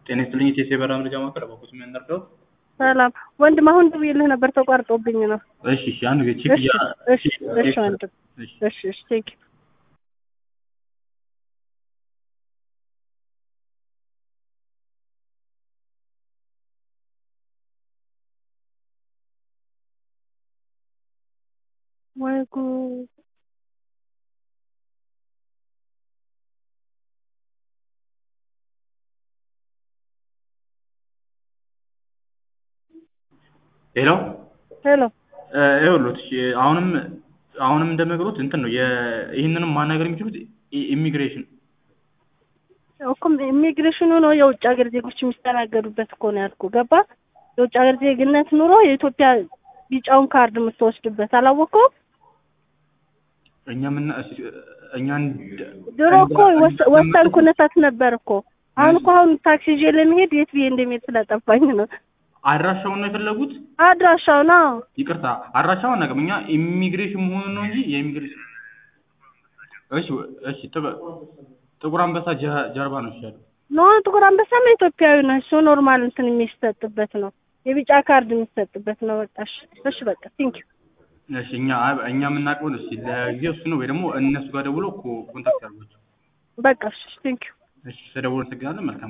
ጤና ይስጥልኝ የቴሌብር መረጃ ማዕከል አባኮት ምን ነበር? ሰላም ወንድም፣ አሁን ደውዬልህ ነበር ተቋርጦብኝ ነው። እሺ አንድ ጊዜ ቼክ ያ እሺ ወንድም፣ እሺ ቴክ ወይ ጉድ! ሄሎ ሄሎ ይኸውልዎት አሁንም እንደነገሩት እንትን ነው ይሄንንም ማናገር የሚችሉት ኢሚግሬሽን ኢሚግሬሽኑ ነው። የውጭ ሀገር ዜጎች የሚስተናገዱበት እኮ ነው ያልኩህ። ገባ? የውጭ ሀገር ዜግነት ኑሮ የኢትዮጵያ ቢጫውን ካርድ የምትወስድበት አላወቀውም? እኛን ድሮ እኮ ወሰን ኩነታት ነበር እኮ። አሁን ታክሲ ይዤ ለመሄድ የት ብዬ እንደሚሄድ ስለጠፋኝ ነው። አድራሻውን ነው የፈለጉት? አድራሻው ነው። ይቅርታ አድራሻውን አናውቅም እኛ ኢሚግሬሽን መሆኑን ነው እንጂ የኢሚግሬሽን እሺ ጥቁር አንበሳ ጀርባ ነው ይሻላል። ጥቁር አንበሳ ኢትዮጵያዊ ነው። እሱ ኖርማል እንትን የሚሰጥበት ነው። የቢጫ ካርድ የሚሰጥበት ነው። እሺ በቃ ቴንክ ዩ። እሺ እኛ የምናውቀው ነው። እሺ ለጊዜው እሱ ነው ወይ ደግሞ እነሱ ጋር ደውሎ ኮንታክት ያድርጓቸው። በቃ እሺ ቴንክ ዩ። እሺ ተደውሎ ተገናኘን። መልካም